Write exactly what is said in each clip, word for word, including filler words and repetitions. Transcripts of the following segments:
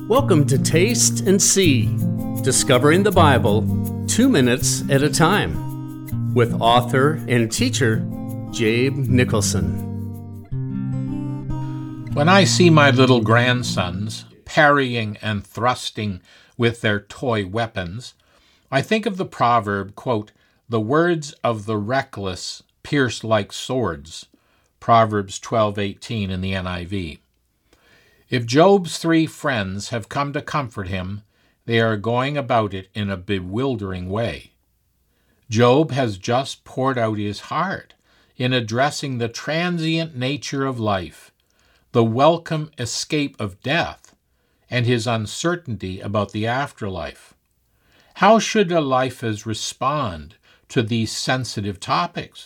Welcome to Taste and See, discovering the Bible two minutes at a time, with author and teacher Jabe Nicholson. When I see my little grandsons parrying and thrusting with their toy weapons, I think of the proverb, quote, "The words of the reckless pierce like swords," Proverbs twelve eighteen in the N I V. If Job's three friends have come to comfort him, they are going about it in a bewildering way. Job has just poured out his heart in addressing the transient nature of life, the welcome escape of death, and his uncertainty about the afterlife. How should Eliphaz respond to these sensitive topics?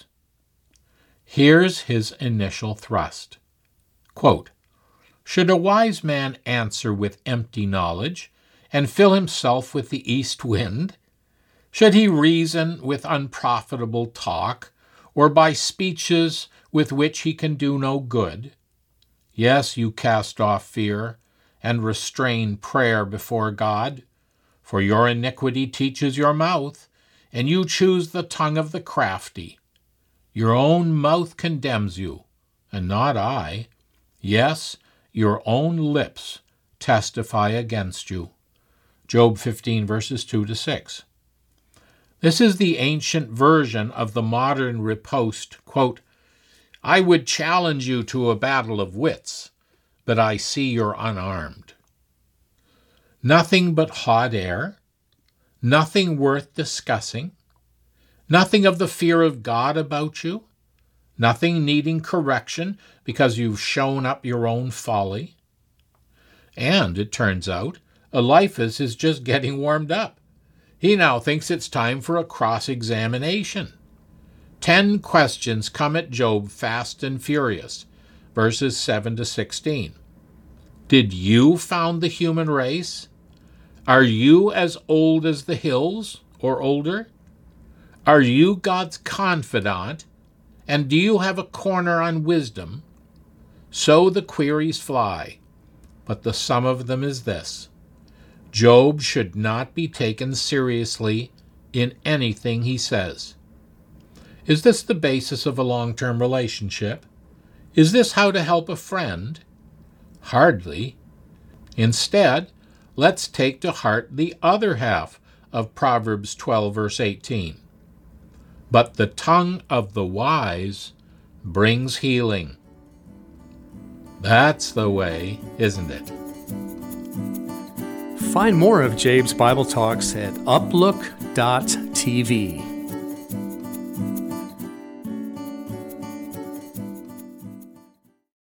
Here's his initial thrust. Quote, "Should a wise man answer with empty knowledge and fill himself with the east wind? Should he reason with unprofitable talk, or by speeches with which he can do no good? Yes, you cast off fear and restrain prayer before God, for your iniquity teaches your mouth, and you choose the tongue of the crafty. Your own mouth condemns you, and not I. Yes, your own lips testify against you." Job fifteen, verses two to six. This is the ancient version of the modern riposte, quote, "I would challenge you to a battle of wits, but I see you're unarmed." Nothing but hot air, nothing worth discussing, nothing of the fear of God about you, nothing needing correction because you've shown up your own folly. And it turns out, Eliphaz is just getting warmed up. He now thinks it's time for a cross-examination. Ten questions come at Job fast and furious, verses seven to sixteen. Did you found the human race? Are you as old as the hills, or older? Are you God's confidant? And do you have a corner on wisdom? So the queries fly, but the sum of them is this: Job should not be taken seriously in anything he says. Is this the basis of a long-term relationship? Is this how to help a friend? Hardly. Instead, let's take to heart the other half of Proverbs twelve, verse eighteen. But the tongue of the wise brings healing. That's the way, isn't it? Find more of Jabe's Bible Talks at uplook dot t v.